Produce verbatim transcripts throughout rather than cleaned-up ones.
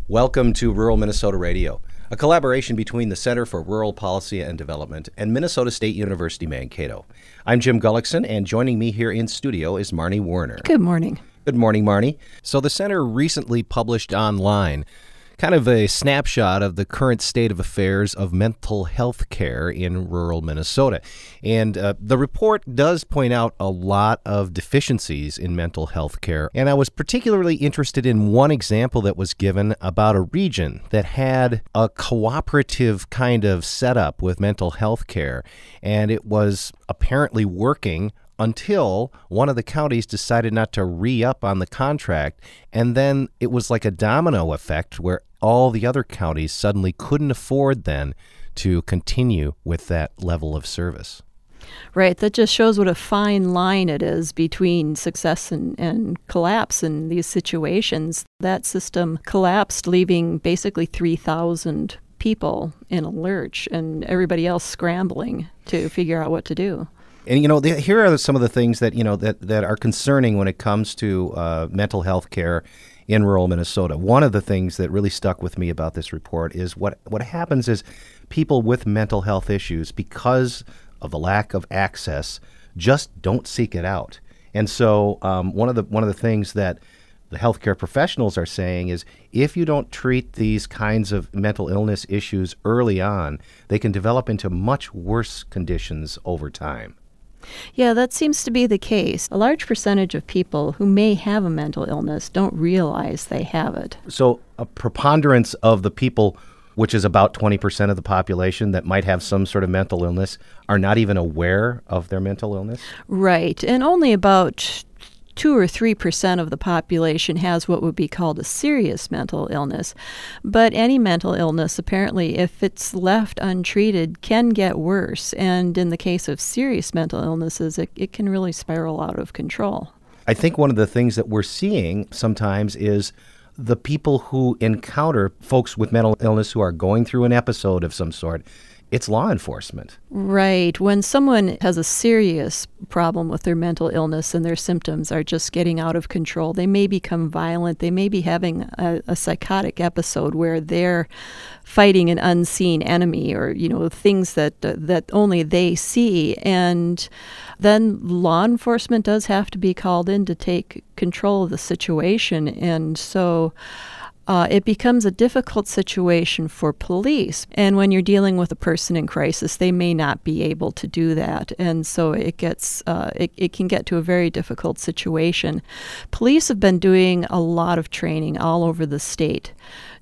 Welcome to Rural Minnesota Radio, a collaboration between the Center for Rural Policy and Development and Minnesota State University Mankato. I'm Jim Gullickson, and joining me here in studio is Marnie Warner. Good morning. Good morning, Marnie. So the Center recently published online kind of a snapshot of the current state of affairs of mental health care in rural Minnesota. And uh, the report does point out a lot of deficiencies in mental health care. And I was particularly interested in one example that was given about a region that had a cooperative kind of setup with mental health care. And it was apparently working until one of the counties decided not to re-up on the contract, and then it was like a domino effect where all the other counties suddenly couldn't afford then to continue with that level of service. Right. That just shows what a fine line it is between success and, and collapse in these situations. That system collapsed, leaving basically three thousand people in a lurch and everybody else scrambling to figure out what to do. And, you know, the, here are some of the things that, you know, that, that are concerning when it comes to uh, mental health care in rural Minnesota. One of the things that really stuck with me about this report is what, what happens is people with mental health issues, because of the lack of access, just don't seek it out. And so um, one of the one of the things that the healthcare professionals are saying is if you don't treat these kinds of mental illness issues early on, they can develop into much worse conditions over time. Yeah, that seems to be the case. A large percentage of people who may have a mental illness don't realize they have it. So a preponderance of the people, which is about twenty percent of the population that might have some sort of mental illness, are not even aware of their mental illness? Right, and only about two or three percent of the population has what would be called a serious mental illness. But any mental illness, apparently, if it's left untreated, can get worse. And in the case of serious mental illnesses, it, it can really spiral out of control. I think one of the things that we're seeing sometimes is the people who encounter folks with mental illness who are going through an episode of some sort, it's law enforcement. Right. When someone has a serious problem with their mental illness and their symptoms are just getting out of control, they may become violent. They may be having a, a psychotic episode where they're fighting an unseen enemy, or, you know, things that uh, that only they see. And then law enforcement does have to be called in to take control of the situation. And so Uh, it becomes a difficult situation for police. And when you're dealing with a person in crisis, they may not be able to do that. And so it gets, uh, it, it can get to a very difficult situation. Police have been doing a lot of training all over the state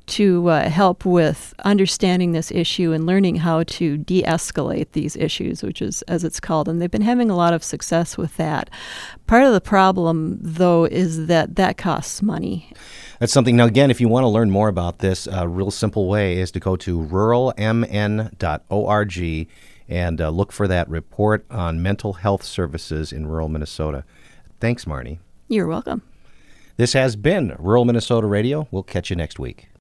to uh, help with understanding this issue and learning how to de-escalate these issues, which is, as it's called. And they've been having a lot of success with that. Part of the problem, though, is that that costs money. That's something. Now, again, if you want to learn more about this, a real simple way is to go to rural m n dot org and uh, look for that report on mental health services in rural Minnesota. Thanks, Marnie. You're welcome. This has been Rural Minnesota Radio. We'll catch you next week.